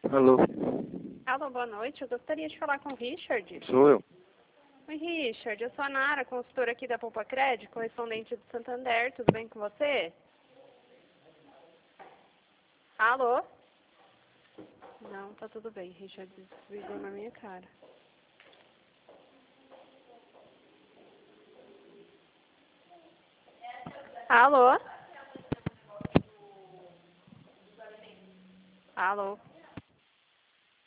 Alô, Alô, boa noite. Eu gostaria de falar com o Richard. sou eu. Oi, Richard. Eu sou a Nara, consultora aqui da Poupa Crédito, correspondente do Santander. Tudo bem com você? Alô? Não, tá tudo bem. Richard desligou na minha cara. Alô? Alô?